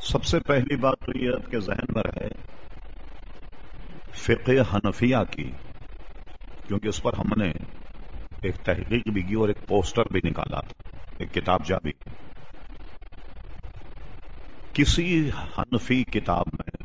سب سے پہلی بات تو یہ کہ ذہن میں رہے فقہ حنفیہ کی، کیونکہ اس پر ہم نے ایک تحقیق بھی کی اور ایک پوسٹر بھی نکالا تھا، ایک کتابچہ بھی۔ کسی حنفی کتاب میں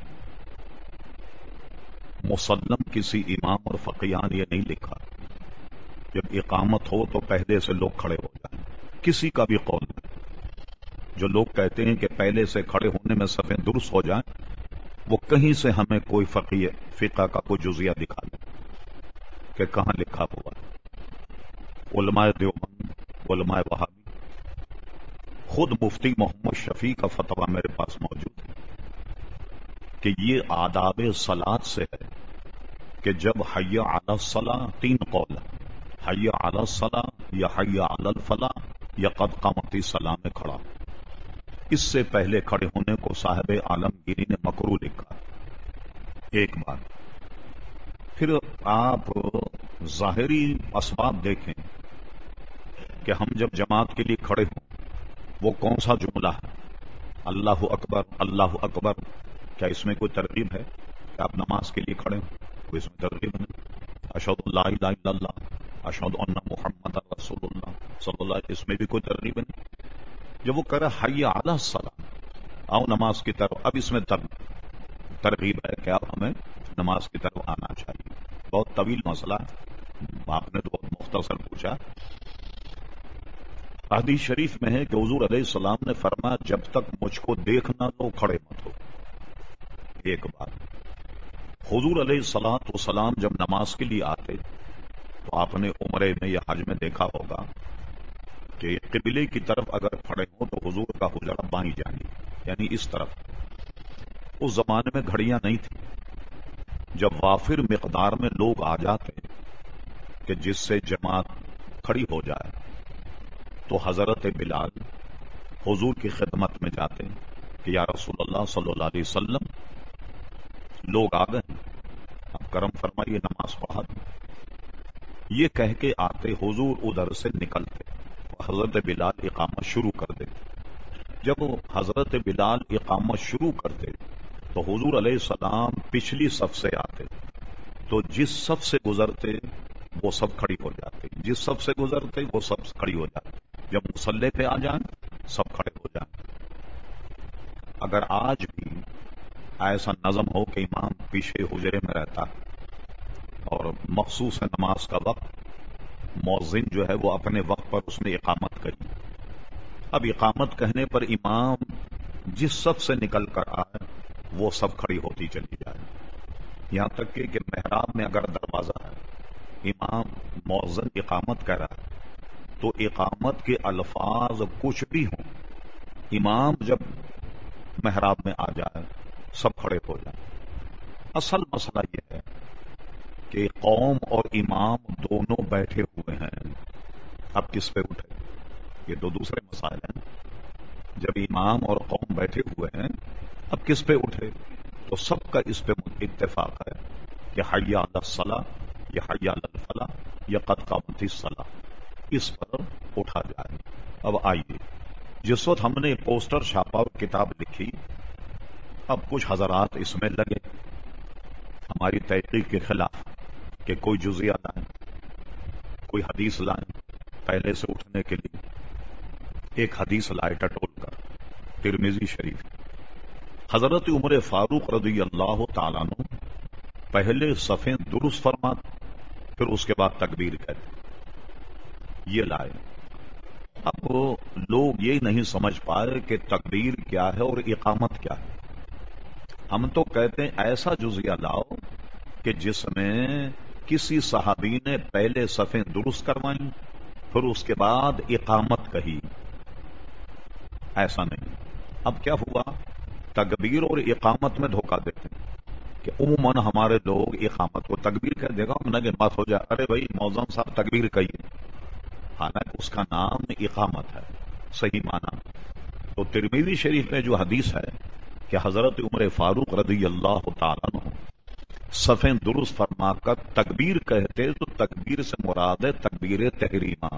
مسلم کسی امام اور فقیہان یہ نہیں لکھا جب اقامت ہو تو پہلے سے لوگ کھڑے ہو جائیں، کسی کا بھی قول نہیں۔ جو لوگ کہتے ہیں کہ پہلے سے کھڑے ہونے میں صفیں درست ہو جائیں، وہ کہیں سے ہمیں کوئی فقہ کا کوئی جزیہ دکھا دیں کہ کہاں لکھا ہوا ہے۔ علماء دیوبند، علماء وہابی، خود مفتی محمد شفیع کا فتویٰ میرے پاس موجود ہے کہ یہ آداب صلاۃ سے ہے کہ جب حی علی الصلاۃ، تین قول ہے، حی علی الصلاۃ یا حی علی الفلاح یا قد قامت الصلاۃ میں کھڑا، اس سے پہلے کھڑے ہونے کو صاحب عالمگیری نے مکروہ لکھا۔ ایک بات، پھر آپ ظاہری اسباب دیکھیں کہ ہم جب جماعت کے لیے کھڑے ہوں وہ کون سا جملہ ہے، اللہ اکبر اللہ اکبر، کیا اس میں کوئی ترغیب ہے کہ آپ نماز کے لیے کھڑے ہوں؟ کوئی اس میں ترغیب نہیں۔ اشہد ان لا الہ الا اللہ، اشہد ان محمد رسول اللہ صلی اللہ علیہ وسلم، اس میں بھی کوئی ترغیب نہیں۔ جب وہ کہہ رہا حی علی الصلاۃ، آؤ نماز کی طرف، اب اس میں ترغیب ہے کہ اب ہمیں نماز کی طرف آنا چاہیے۔ بہت طویل مسئلہ ہے، آپ نے تو بہت مختصر پوچھا۔ حدیث شریف میں ہے کہ حضور علیہ السلام نے فرمایا جب تک مجھ کو دیکھنا تو کھڑے مت ہو۔ ایک بات، حضور علیہ الصلوۃ والسلام جب نماز کے لیے آتے تو آپ نے عمرے میں یا حج میں دیکھا ہوگا کہ قبلے کی طرف اگر کھڑے ہوں تو حضور کا حجرہ بائیں جانب، یعنی اس طرف۔ اس زمانے میں گھڑیاں نہیں تھیں، جب وافر مقدار میں لوگ آ جاتے کہ جس سے جماعت کھڑی ہو جائے تو حضرت بلال حضور کی خدمت میں جاتے کہ یا رسول اللہ صلی اللہ علیہ وسلم، لوگ آ گئے، اب کرم فرمائیے نماز پڑھا دیں۔ یہ کہہ کے آتے، حضور ادھر سے نکلتے، حضرت بلال اقامت شروع کر دیتے۔ جب حضرت بلال اقامت شروع کرتے تو حضور علیہ السلام پچھلی صف سے آتے، تو جس صف سے گزرتے وہ سب کھڑی ہو جاتے، جس صف سے گزرتے وہ سب کھڑی ہو جاتے۔ جب مصلی پہ آ جائیں سب کھڑے ہو جائیں۔ اگر آج بھی ایسا نظم ہو کہ امام پیچھے حجرے میں رہتا اور مخصوص نماز کا وقت، مؤذن جو ہے وہ اپنے وقت پر اس نے اقامت کری، اب اقامت کہنے پر امام جس صف سے نکل کر آئے وہ سب کھڑی ہوتی چلی جائے، یہاں تک کہ محراب میں اگر دروازہ ہے، امام مؤذن اقامت کر رہا ہے تو اقامت کے الفاظ کچھ بھی ہوں، امام جب محراب میں آ جائے سب کھڑے ہو جائیں۔ اصل مسئلہ یہ ہے کہ قوم اور امام دونوں بیٹھے ہوئے ہیں، اب کس پہ اٹھے؟ یہ دو دوسرے مسائل ہیں۔ جب امام اور قوم بیٹھے ہوئے ہیں اب کس پہ اٹھے؟ تو سب کا اس پہ اتفاق ہے کہ حی علی الصلاۃ یا حی علی الفلاح یا قد قامت الصلاۃ، اس پر اٹھا جائے۔ اب آئیے، جس وقت ہم نے پوسٹر چھاپا اور کتاب لکھی، اب کچھ حضرات اس میں لگے ہماری تحقیق کے خلاف کہ کوئی جزیہ لائیں، کوئی حدیث لائیں پہلے سے اٹھنے کے لیے۔ ایک حدیث لائے ٹٹول کر، ترمذی شریف، حضرت عمر فاروق رضی اللہ تعالیٰ عنہ پہلے صفیں درست فرماتے پھر اس کے بعد تکبیر کہتے، یہ لائے۔ اب لوگ یہ نہیں سمجھ پائے کہ تکبیر کیا ہے اور اقامت کیا ہے۔ ہم تو کہتے ہیں ایسا جزیہ لاؤ کہ جس میں کسی صحابی نے پہلے صفیں درست کروائیں پھر اس کے بعد اقامت کہی، ایسا نہیں۔ اب کیا ہوا، تکبیر اور اقامت میں دھوکہ دیتے ہیں کہ عموماً ہمارے لوگ اقامت کو تکبیر کہہ دے گا، کہ بات ہو جائے، ارے بھائی مؤذن صاحب تکبیر کہیے، حالانکہ اس کا نام اقامت ہے، صحیح معنی۔ تو ترمذی شریف میں جو حدیث ہے کہ حضرت عمر فاروق رضی اللہ تعالیٰ عنہ صفیں درست فرما کر تکبیر کہتے تو تکبیر سے مراد ہے تکبیر تحریمہ۔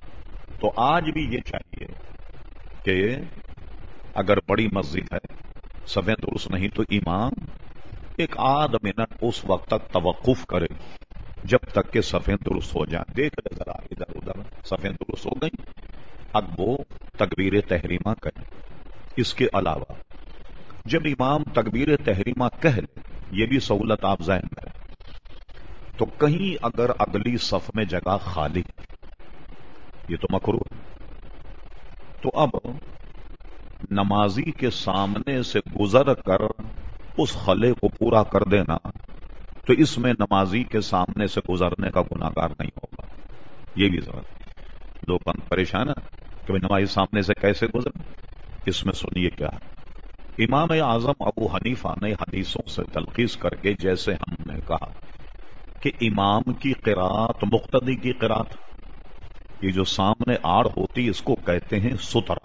تو آج بھی یہ چاہیے کہ اگر بڑی مسجد ہے सफ़ें दुरुस्त नहीं तो इमाम एक आध मिनट उस वक्त तक तवक्कुफ करे जब तक कि सफ़ें दुरुस्त हो जाए। देख ले जरा इधर उधर, सफ़ें दुरुस्त हो गई, अब वो तकबीर तहरीमा करे। इसके अलावा जब इमाम तकबीर तहरीमा कह ले, ये भी सहूलत आप ज़हन में, तो कहीं अगर अगली सफ में जगह खाली, ये तो मकरूह है, तो अब नमाजी के सामने से गुजर कर उस खले को पूरा कर देना, तो इसमें नमाजी के सामने से गुजरने का गुनाहगार नहीं होगा। ये भी जरूरत, लोग परेशान है कि भाई नमाजी सामने से कैसे गुजर। इसमें सुनिए क्या है। इमाम आजम अबू हनीफा ने हदीसों से तलखीस करके, जैसे हमने कहा कि इमाम की क़िरात मुक्तदी की क़िरात, ये जो सामने आड़ होती इसको कहते हैं सुतरा।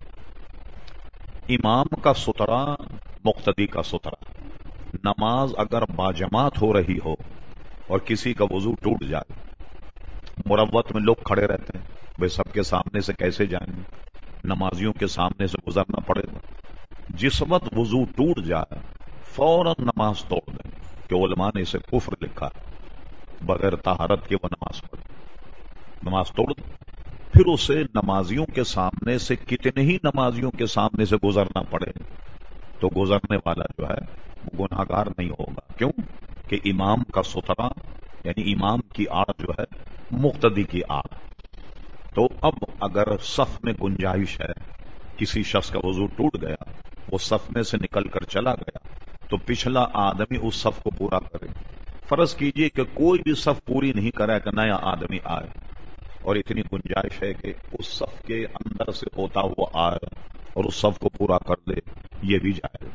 इमाम का सुतरा, मुक्तदी का सुतरा। नमाज अगर बाजमात हो रही हो और किसी का वजू टूट जाए, मुरव्वत में लोग खड़े रहते हैं, वे सबके सामने से कैसे जाएंगे, नमाजियों के सामने से गुजरना पड़ेगा। जिस वक्त वजू टूट जाए फौरन नमाज तोड़ दें, कि उलमा ने इसे कुफ्र लिखा है, बगैर तहारत के वो नमाज पढ़े, नमाज तोड़ दें। फिर उसे नमाजियों के सामने से, कितने ही नमाजियों के सामने से गुजरना पड़े, तो गुजरने वाला जो है वो गुनाहगार नहीं होगा। क्यों कि इमाम का सुतरा यानी इमाम की आड़ जो है मुक्तदी की आड़। तो अब अगर सफ में गुंजाइश है, किसी शख्स का वजू टूट गया, वो सफ में से निकल कर चला गया, तो पिछला आदमी उस सफ को पूरा करे। फर्ज कीजिए कि कोई भी सफ पूरी नहीं करा कि नया आदमी आए, और इतनी गुंजाइश है कि उस सफ के अंदर से होता हुआ आए और उस सफ को पूरा कर दे, ये भी जाए।